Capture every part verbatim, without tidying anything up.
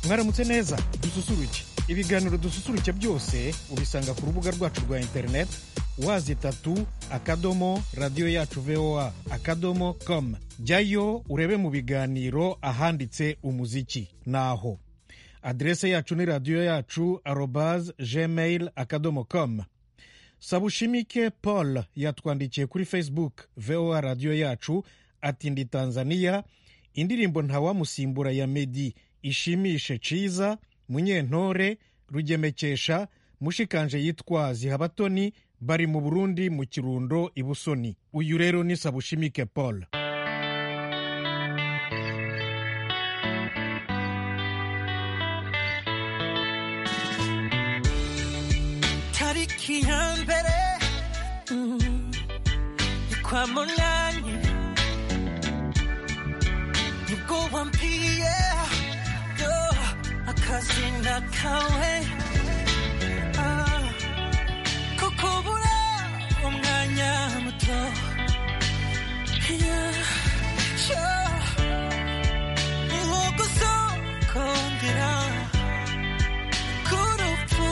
mwaramutse neza. Dususuruke ibiganiro dususuruke byose ubisanga ku rubuga rwacu rwa internet wazi tatu akadomo radio yacu voa akadomo com. Jyayo urebe mu biganiro ahanditse umuziki naho. Adrese yacu ni radio yacu arobase gmail akadomo com. Sabushimike Paul yatwandikiye kuri Facebook voa radio yacu ati ndi Tanzania, indirimbo ntawamusimbura ya Meddy ishimishe ciza, Munyentore, Rugemekesha, mushikanje yitwa Zihabatoni bari mu Burundi mu Kirundo Ibusoni. Uyu rero ni Sabushimike Paul. Tariki ya mbere mm, kwa munani nibwo wampiye yo akazina kawe ah, kukubura umwanya muto yeah, sure. Nihogusokongera kurupu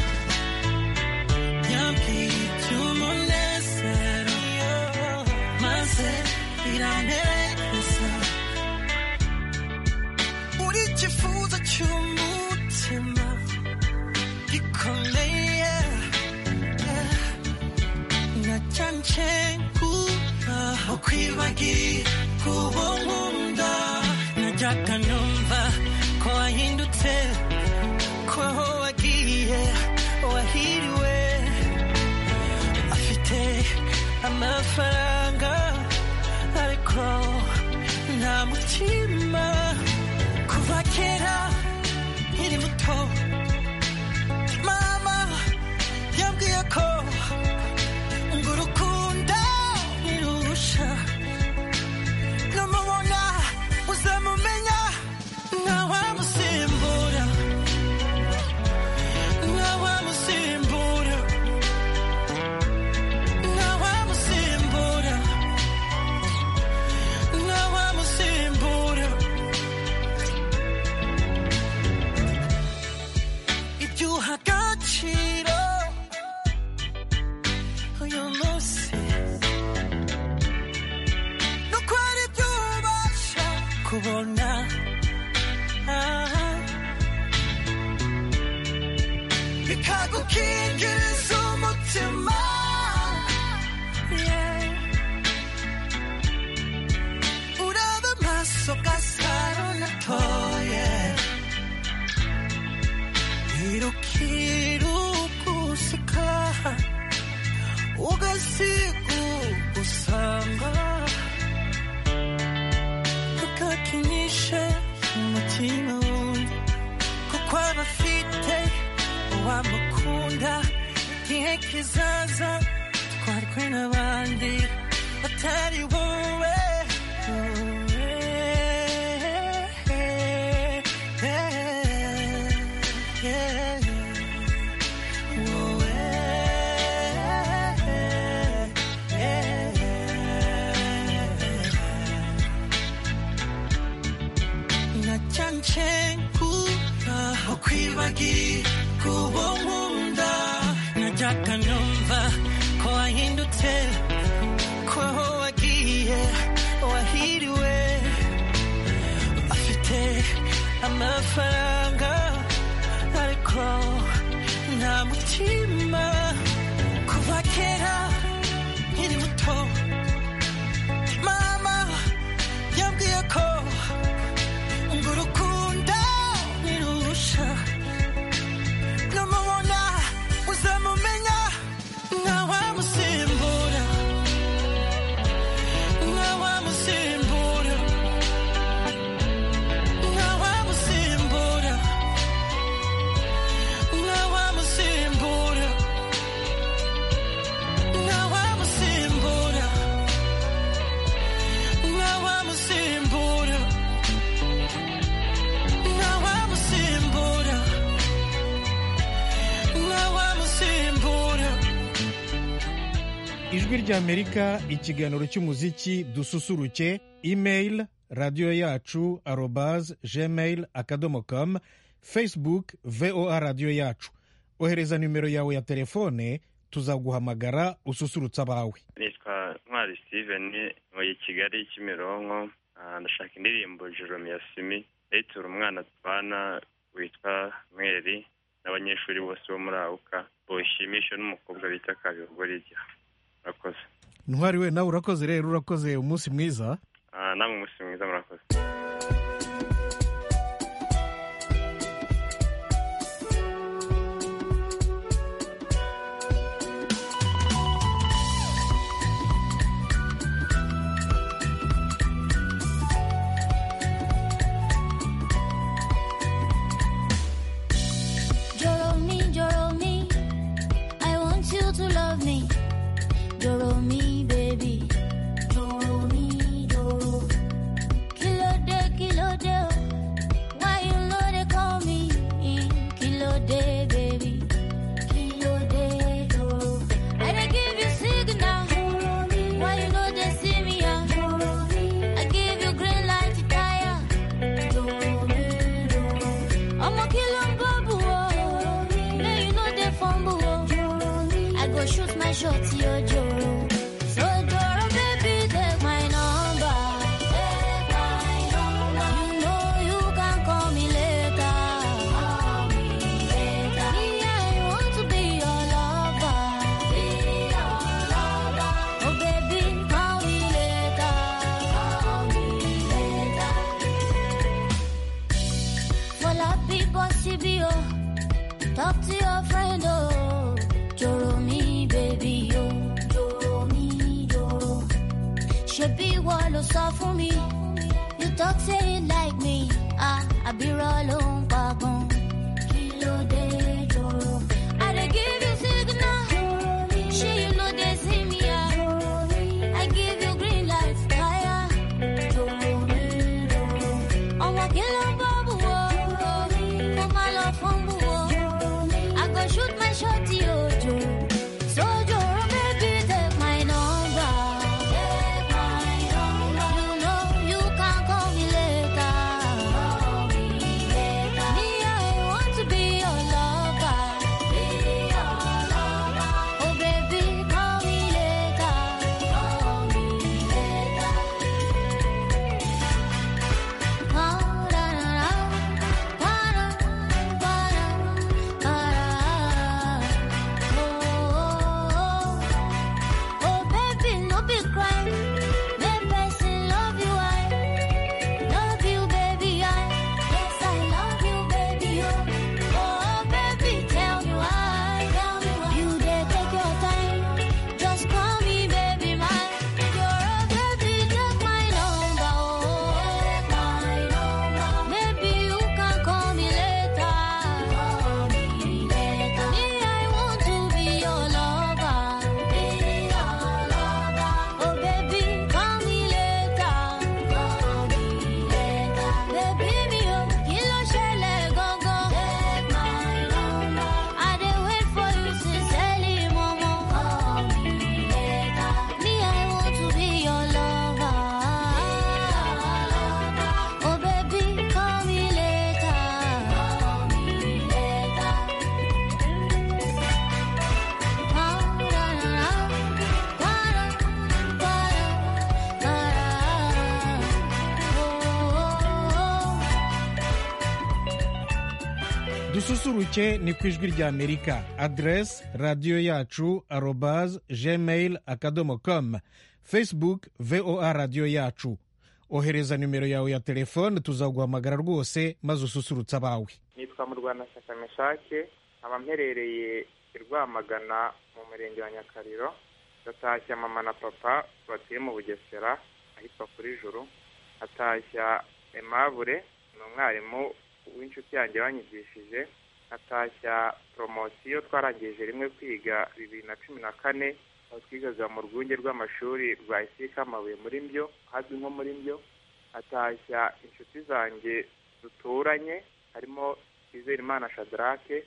nyampiye umunezero maze iranezeza uri ikifuzo cy'umutima gikomeye nacyanje kuba ukwibagira kuba nkunda najyaga numva ko wahindutse ko aho wagiye wahiriwe afite amafaranga ariko nta mutima kuva kera nkiri muto mama yambwiye ko ngo urukundo ntirusha numubona uzamumenya ntawamusimbura ntawamusimbura ntawamusimbura ntawamusimbura ibyo uha agaciro uyu munsi nuko ari byo ubasha kubona bikagukingiriza umutima uraba amaso gasaro natoye irukirugusika ugasiga usanga ukakinyisha umutima wundi kuko abafite uwamukunda igihe kizaza twarwe n'abandi batari wowe ukwibagira kuba nkunda najyaga numva ko wahindutse ko aho wagiye wahiriwe afite amafaranga ariko nta mutima kuva kera nkiri muto mama yambwiye ko ngo urukundo ntirusha numubona uzamumenya ntawamusimbura ntawamusimbura ntawamusimbura ntawamusimbura ntawamusimbura ntawamusimbura ntawamusimbura ntawamusimbura. Ijwi ry'Amerika, ikiganiro cy'umuziki dususuruke. Email radiyo yacu arobase gmail akadomo com, facebook voa radiyo yacu. Ohereza nimero yawe ya telefone tuzaguhamagara ususurutsa abawe. Nitwa Ntwari Steven muri Kigali Kimironko. Ndashaka indirimbo Jerome ya Simi yitura umwana tubana witwa Mweri n'abanyeshuri bose bo muri Auka boshimisha n'umukobwa bita Kabigorija. Urakoze. Ntwari we nawe urakoze rero, urakoze umunsi mwiza. Ah namwe umunsi mwiza murakoze. Talk to your friend, oh, Joro me, baby, oh, Joro me, Joro. Should be one to suffer me. You talk say it like me, ah, I be rolling back on. Kilo de Joro. I dey give you signal, she you know they see me, ah. I give you green light, fire, Joro me, Joro. I'm walking on bubble, oh, for my love from the shoot my shot, yo, Joe. So, Joe, baby, take my number. Take my number. You know you can call me later. Call me later. Me, I want to be your lover. Be your lover. Oh, baby, call me later. Call me later. Oh, da, da, da. Da, da, da, da. dususuruke ni ku ijwi rya Amerika. Adresse radiyo yacu arobase gmail akadomo com, Facebook voa radiyo yacu. Ohereza nimero yawe ya telefone tuzaguhamagara rwose maze ususurutsa abawe. Nitwa Murwanashyaka Meshake, nkaba mperereye i Rwamagana mu murenge wa Nyakariro. Ndatashya mama na papa batuye mu Bugesera ahitwa kuri Juru. Atashya Aimable ni umwarimu w'inshuti yanjye wanyigishije. Atashya promosiyo twarangije rimwe kwiga bibiri na cumi na kane, aho twigaga mu rwunge rw'amashuri rwa Isika Amabuye muri Mbyo, hazwi nko muri Mbyo. Atashya inshuti zanjye duturanye harimo Izerimana Shadrake,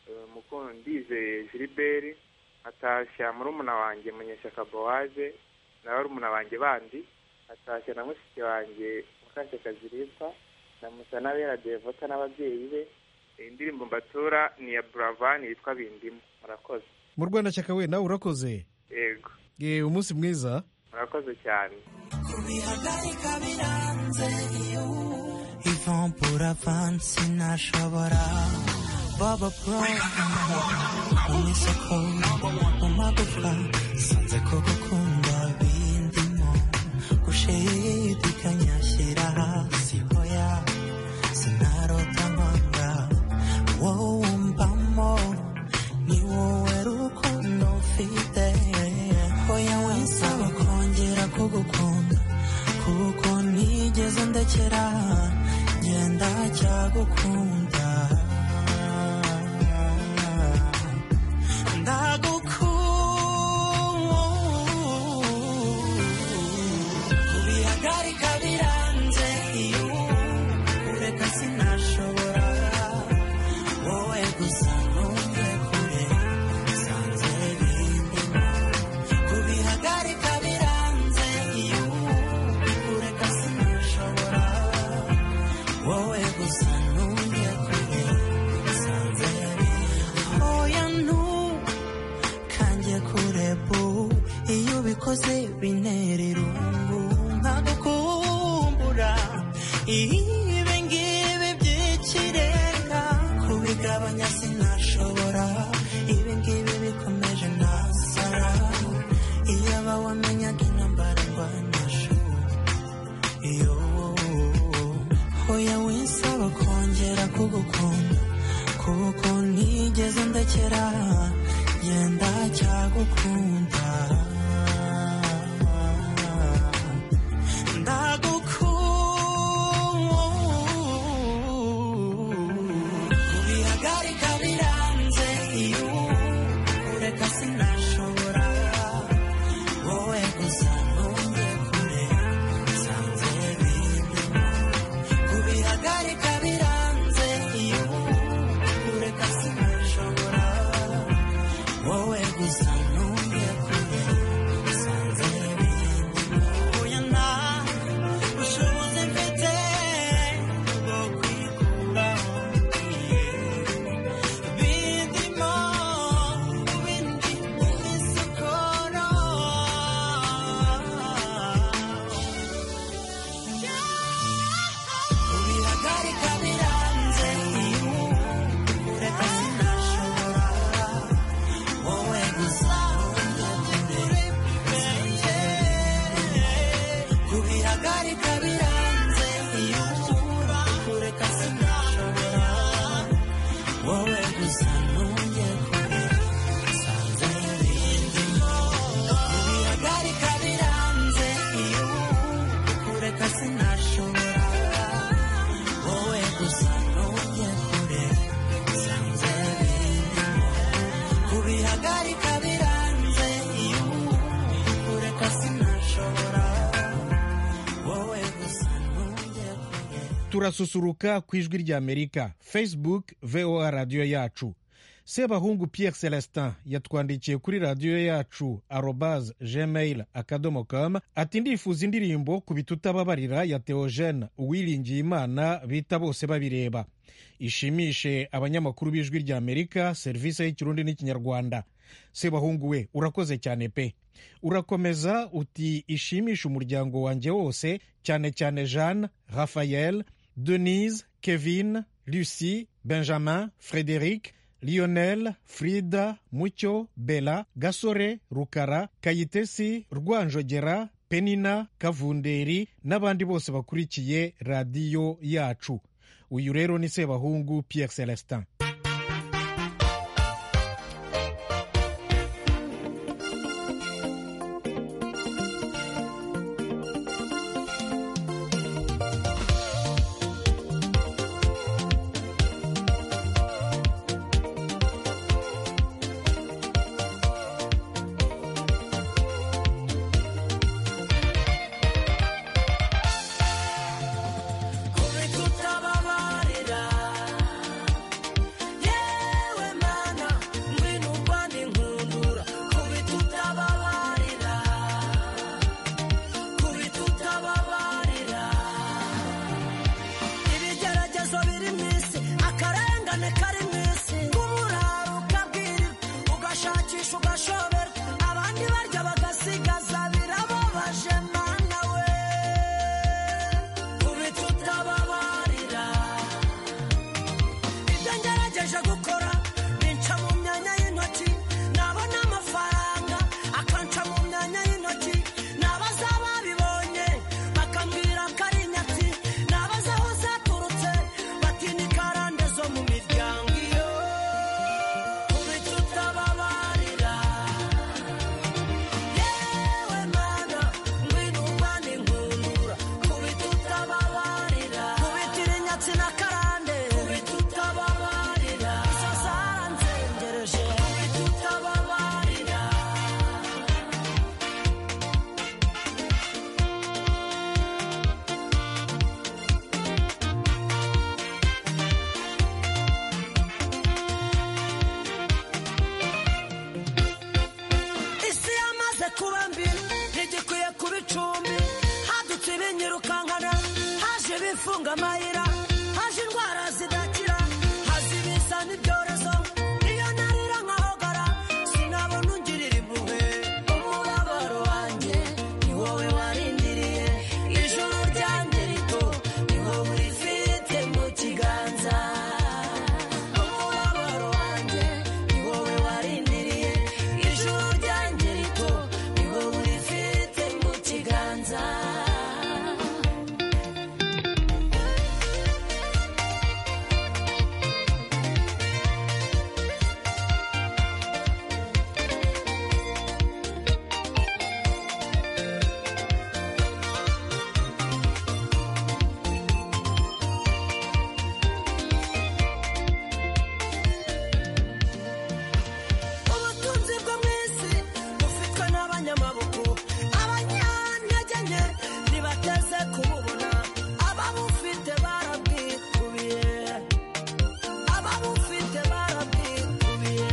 Mukundize Gilbert. Atashya murumuna wanjye Munyeshyaka Boaze na barumuna banjye bandi. atashye na mushiki wanjye Mukashyaka Zirita na Musanabera Devota n'ababyeyi be. Indirimbo mbatura ni ya Buravan yitwa Bindimo. Murakoze. mu Rwanda cyaka we nawe urakoze. Yego. Ye umunsi mwiza. Murakoze cyane. kubihagarika biranze iyo Yvonne Buravan sinashobora Baba Pro umisoko mu magufa sanze ko gukunda bindimo gushidikanya shyira hasi hoya sinarota nkwanga wowe mbamo ni wowe rukundo mfite hoya winsaba kongera kugukunda kuko nigeze ndekera genda cyagukunda kubihagarika biranze iyo kureka sinashobora wowe gusa ntumve kure sanze bindimo kubihagarika biranze iyo kureka sinashobora wowe gusa ntumve kure sanze bindimo oya ntukajye kure bu iyo ubikoze bintera irungu nkagukumbura ibi ngibi by'ikirenga kubigabanya sinashobora ibi ngibi bikomeje nasara iyo aba wamenyaga intambara ndwanashu iyo hoya winsaba kongera kugukunda kuko ntigeze ndekera genda cyagukunda kubihagarika biranze iyo kureka sinashobora wowe gusa ntumve kure sanze bindimo kubihagarika biranze iyo kureka sinashobora wowe gusa ntumve kure sanze bindimo oya nta bushobozi mfite bwo kwikuraho bindimo bindi bisikoro kubihagarika biranze iyo kureka sinashobora wowe gusa ntumve kubihagarika biranze iyo kureka sinashobora wowe gusa ntumve kure sanze bindimo kubihagarika biranze iyo kureka sinashobora wowe gusa ntumve kure sanze bindimo kubihagarika biranze iyo kureka sinashobora wowe gusa ntumve kure. turasusuruka ku ijwi ry'Amerika. Facebook V O A radiyo yacu. Sebahungu Pierre Celestin yatwandikiye kuri radiyo yacu arobase gmail akadomo com ati ndifuza indirimbo ku bitutababarira ya Theogene Uwiringiye Imana bita bose babireba ishimishe abanyamakuru b'ijwi ry'Amerika serivisi y'ikirundi n'ikinyarwanda. Sebahungu we urakoze cyane pe. Urakomeza uti ishimisha umuryango wanjye wose cyane cyane Jeanne, Raphaël, Denise, Kevin, Lucie, Benjamin, Frédéric, Lionel, Frida, Mucyo, Bella, Gasore, Rukara, Kayitesi, Rwanjogera, Penina, Kavunderi n'abandi bose bakurikiye radiyo yacu. Uyu rero ni Sebahungu Pierre Celestin. kane kari mu isi uburara ukabwirwa ugashakisha ugashobera abandi barya bagasigaza birababaje mana we kubita utababarira ibyo ngerageje gukora binca mu myanya y'intoki nabona amafaranga akanca mu myanya y'intoki nabaza babibonye bakambwira ko ari inyatsi nabaza aho zaturutse bati ni karande zo mu miryango iyo kubita utababarira yewe mana ngwino umane inkundura kubita utababarira kubitira inyatsi na karande kubita utababarira izo zaranzengereje kubita utababarira isi yamaze kuba mbi ntigikwiye kuba icumbi hadutse ibinyirukankana haje ibifunga amayira haje indwara zidakira haza ibiza n'ibyorezo iyo narira nkahogara sinabona ungirira impuhwe umubabaro wanjye ni wowe warindiriye ijuru ryanjye rito ni wowe urifite mu kiganza umubabaro wanjye ni wowe warindiriye ijuru ryanjye rito ni wowe urifite mu kiganza ubutunzi bwo mu isi bufitwe n'abanyamaboko abanyantege nke ntibateze kububona ababufite barabwikubiye ababufite barabwikubiye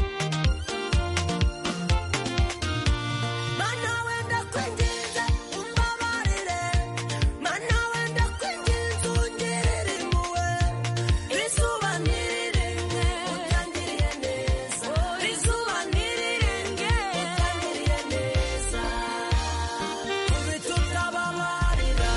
mana wenda kwinginze umbabarire mana wenda kwinginze ungirire impuhwe izuba ntirirenge utangiriye neza izuba ntirirenge utangiriye neza kubita utababarira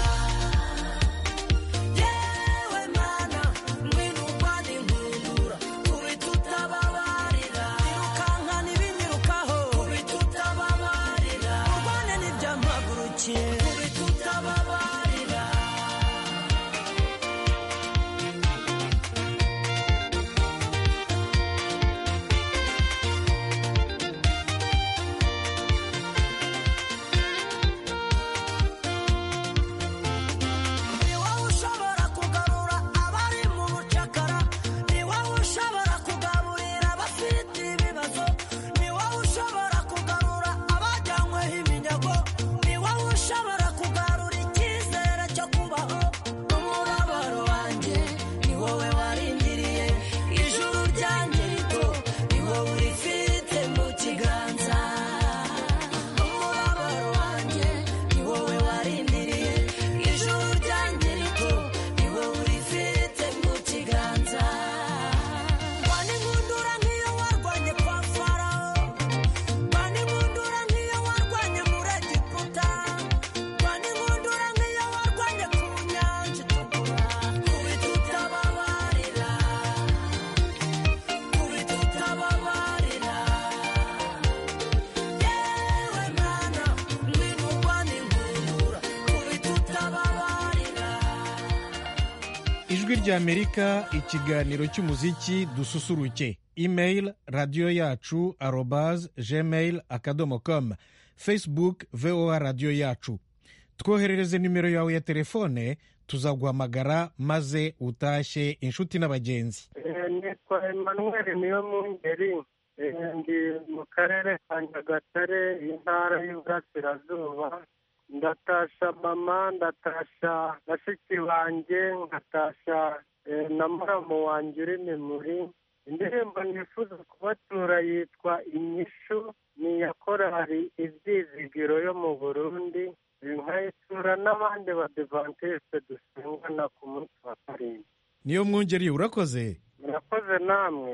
yewe mana ngwino urwane inkundura kubita utababarira irukankana ibinyirukaho kubita utababarira urwane n'ibyamagurukiye kubita utababarira ni wowe ushobora kugarura abari mu bucakara ni wowe ushobora kugaburira abafite ibibazo ni wowe ushobora kugarura abajyanyweho iminyago ni wowe ushobora kugarura icyizere cyo kubaho umubabaro wanjye ni wowe warindiriye ijuru ryanjye rito ni wowe urifite mu kiganza umubabaro wanjye ni wowe warindiriye ijuru ryanjye rito ni wowe urifite mu kiganza wana inkundura nk'iyo warwanye kwa farawo wana inkundura nk'iyo warwanye muri egiputa wana inkundura nk'iyo warwanye ku nyanja itukura kubita utababarira kubita utababarira yewe mana ngwino urwane inkundura kubita utababarira ijwi ry'amerika ikiganiro cy'umuziki dususuruke email radiyo yacu arobaz gmail akadomo com facebook voa radiyo yacu twoherereze nimero yawe ya telefone tuzaguhamagara maze utashye inshuti n'abagenzi nitwa Emmanuel niyo mu ngeri ndi mu karere ka Nyagatare intara y'Iburasirazuba ndatasha mama ndatasha bashiki banjye ngatasha na muramu wanjye uri muri indirimbo nifuza kubatura yitwa inyishu ni iya korali ibyizigiro yo mu Burundi nkayitura n'abandi badivantiste dusengana ku munsi wa karindwi niyo mwungeri urakoze murakoze namwe.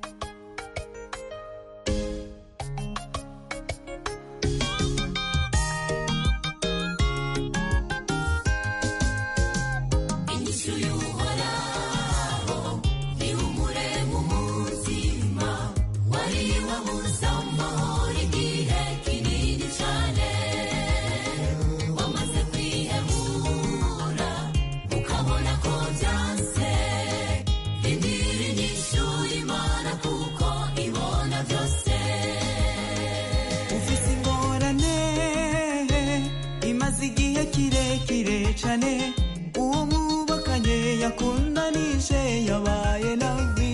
Uwo mwubakanye yakundanije yabaye nabi,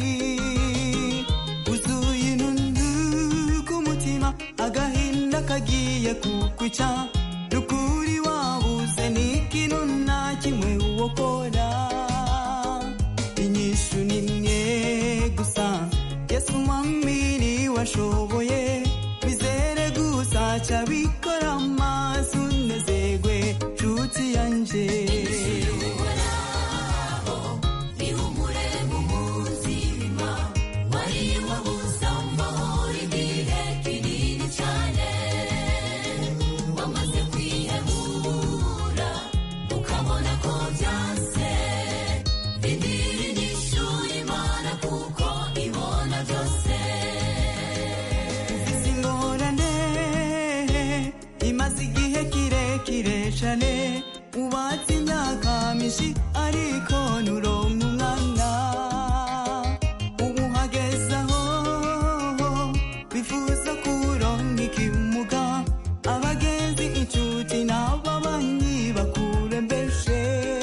uzuye intuntu ku mutima, agahinda kagiye kukwica, n'ukuri wabuze n'ikintu na kimwe wokora. Inyishu ni imwe gusa, Yesu mwami niwe ashoboye, wizere gusa cyabikora maze unezerwe nshuti yanjye. Ubatse imyaka myinshi ariko nuronka umwana, ubu hageze aho bifuza kuronka ikimuga, abagenzi inshuti n'ababanyi bakurembeshe.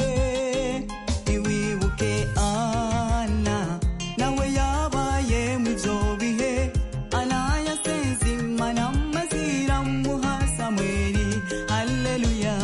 Ntiwibuke Ana nawe yabaye mu ivyo bihe, Ana yasenze Imana maze iramuha Samweli. Haleluya.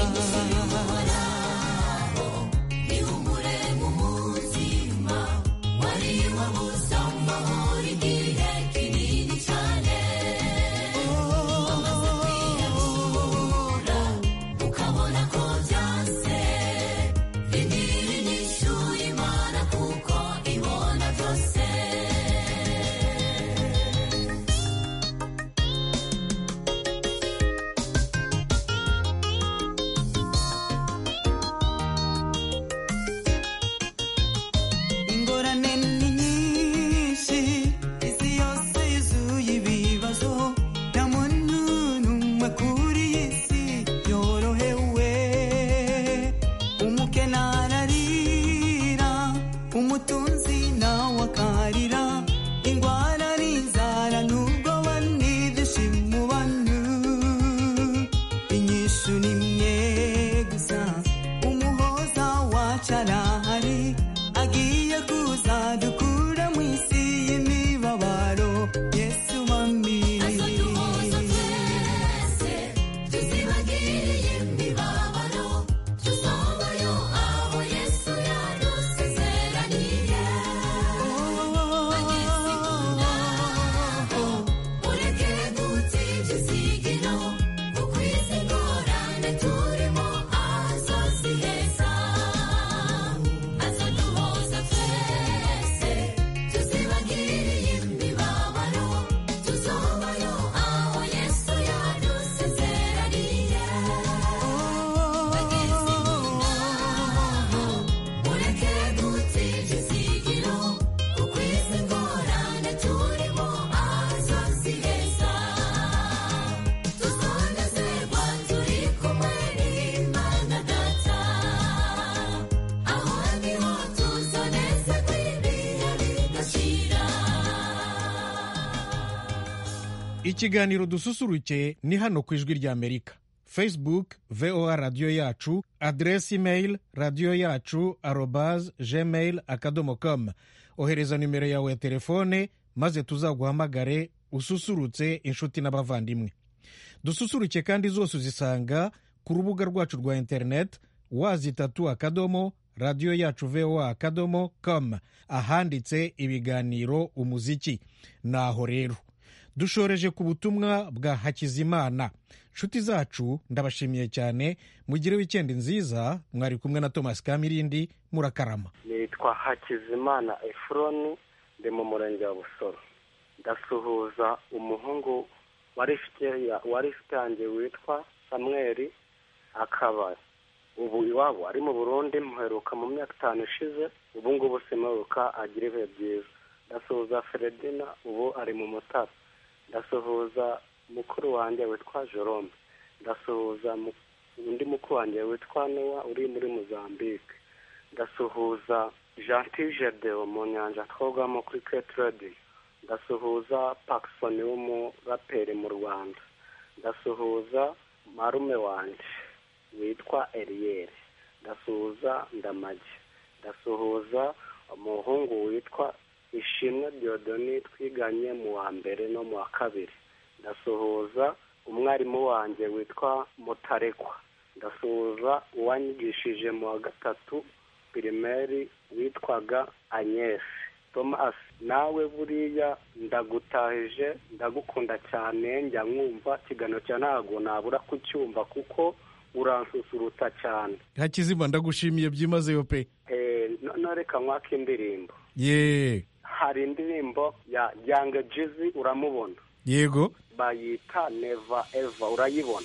Ikiganiro dususuruke ni hano ku ijwi rya Amerika. Facebook V O A radiyo yacu, adresi email radiyo yacu arobase gmail akadomo com. Ohereza nimero yawe ya telefone maze tuzaguhamagare ususurutse inshuti n'abavandimwe. Dususuruke kandi zose uzisanga ku rubuga rwacu rwa internet wazitatu akadomo radiyo yacu V O A akadomo com, ahanditse ibiganiro umuziki. Naho rero dushoreje ku butumwa bwa Hakizimana. Nshuti zacu ndabashimiye cyane, mugire wikendi nziza. Mwari kumwe na Thomas Kamirindi, murakarama. Nitwa Hakizimana Efroni, ndi mu murenge wa Busoro. Ndasuhuza umuhungu wari ufite yanjye witwa Samuel, akaba ubu iwabo ari mu Burundi, muheruka mu myaka itanu ishize, ubu ngubu simuheruka, agira ibihe byiza. Ndasuhuza Fredina, ubu ari mu Mutara. Ndasuhuza mukuru wanjye witwa Jerome. Ndasuhuza undi mukuru wanjye witwa Noah uri muri Mozambique. Ndasuhuza Gentil Gedeo mu nyanja twogamo kuri Ketredi. Ndasuhuza Paxson w'umuraperi mu Rwanda. Ndasuhuza marume wanjye witwa Eliel. Ndasuhuza Ndamage. Ndasuhuza umuhungu witwa Ishimwe Diodoni twiganye mu wa mbere no mu wa kabiri. Ndasuhuza umwarimu wanjye witwa Mutarekwa. Ndasuhuza uwanyigishije mu wa gatatu pirimeri witwaga Agnes. Thomas, nawe buriya ndagutahije, ndagukunda cyane, njya nkumva ikiganiro cya ntago nabura kucyumva kuko uransusuruta cyane. Hakizima, ndagushimiye byimazeyo pe. Eh, no reka mwaka indirimbo. Ye. Hari indirimbo ya Young Jeezy, uramubona? Yego. Bayita Never Ever, urayibona?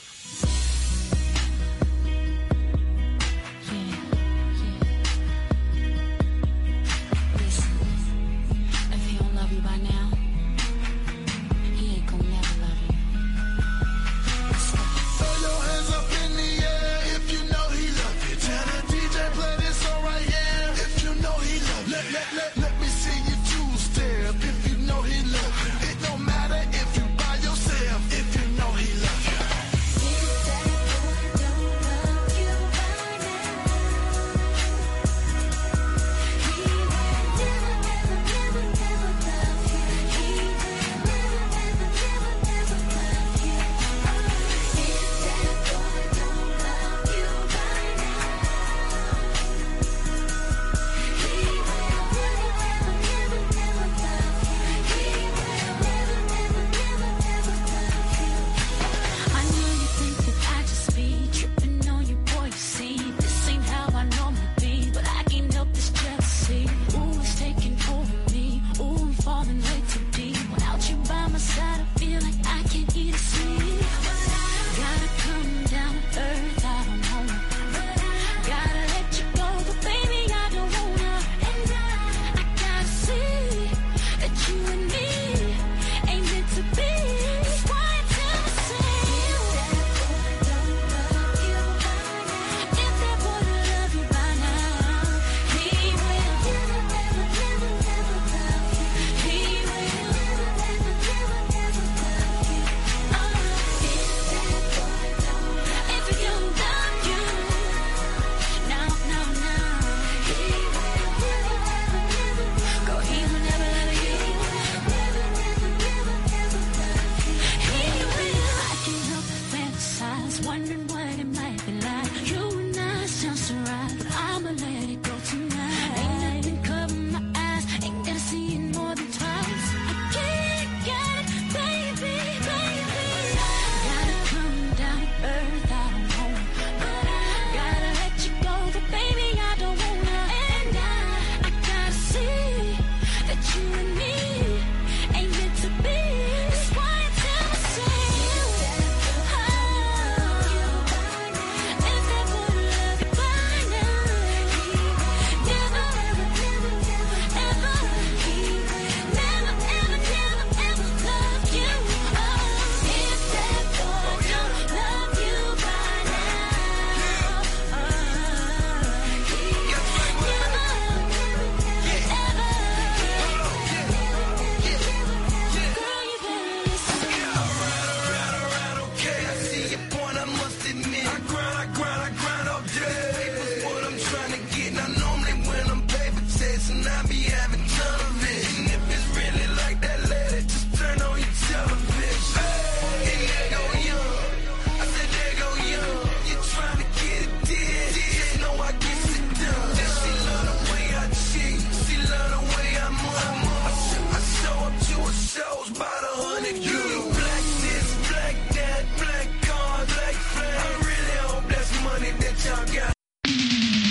Wondering what it might be like. You and I sound so right, but I'ma let it go tonight.